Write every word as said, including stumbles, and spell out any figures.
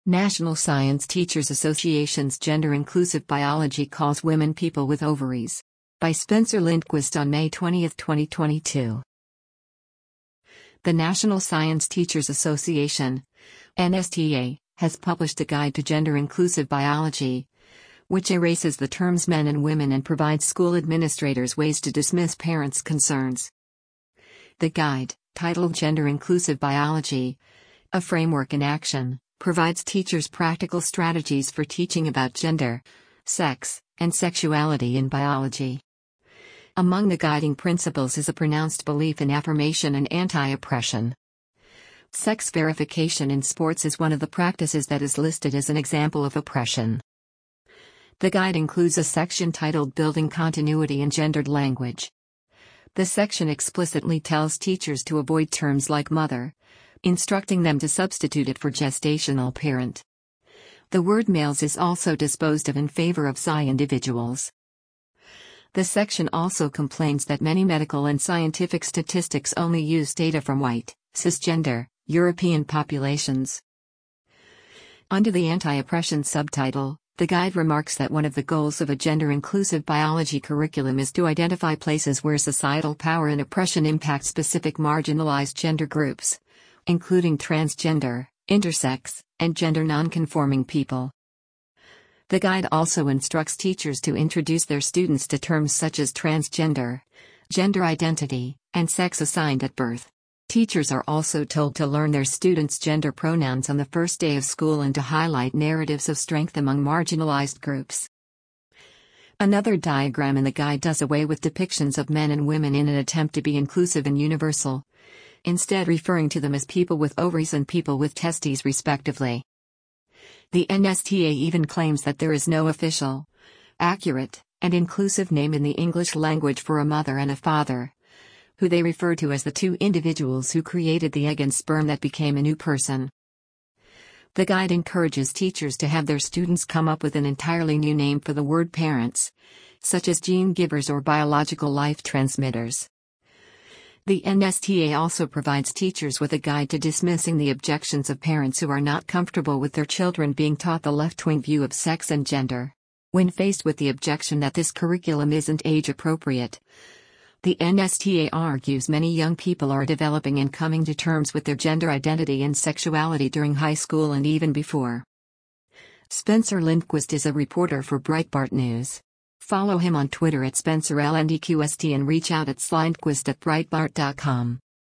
National Science Teachers Association's Gender Inclusive Biology calls women people with ovaries. By Spencer Lindquist on May twentieth, twenty twenty-two. The National Science Teachers Association, N S T A, has published a guide to gender inclusive biology, which erases the terms men and women and provides school administrators ways to dismiss parents' concerns. The guide, titled Gender Inclusive Biology: A Framework in Action, provides teachers practical strategies for teaching about gender, sex, and sexuality in biology. Among the guiding principles is a pronounced belief in affirmation and anti-oppression. Sex verification in sports is one of the practices that is listed as an example of oppression. The guide includes a section titled Building Continuity in Gendered Language. The section explicitly tells teachers to avoid terms like mother, instructing them to substitute it for gestational parent. The word males is also disposed of in favor of psi individuals. The section also complains that many medical and scientific statistics only use data from white, cisgender, European populations. Under the anti-oppression subtitle, the guide remarks that one of the goals of a gender-inclusive biology curriculum is to identify places where societal power and oppression impact specific marginalized gender groups, including transgender, intersex, and gender nonconforming people. The guide also instructs teachers to introduce their students to terms such as transgender, gender identity, and sex assigned at birth. Teachers are also told to learn their students' gender pronouns on the first day of school and to highlight narratives of strength among marginalized groups. Another diagram in the guide does away with depictions of men and women in an attempt to be inclusive and universal, instead referring to them as people with ovaries and people with testes respectively. The N S T A even claims that there is no official, accurate, and inclusive name in the English language for a mother and a father, who they refer to as the two individuals who created the egg and sperm that became a new person. The guide encourages teachers to have their students come up with an entirely new name for the word parents, such as gene givers or biological life transmitters. The N S T A also provides teachers with a guide to dismissing the objections of parents who are not comfortable with their children being taught the left-wing view of sex and gender. When faced with the objection that this curriculum isn't age-appropriate, the N S T A argues many young people are developing and coming to terms with their gender identity and sexuality during high school and even before. Spencer Lindquist is a reporter for Breitbart News. Follow him on Twitter at Spencer L N D Q S T and reach out at slindquist at breitbart dot com.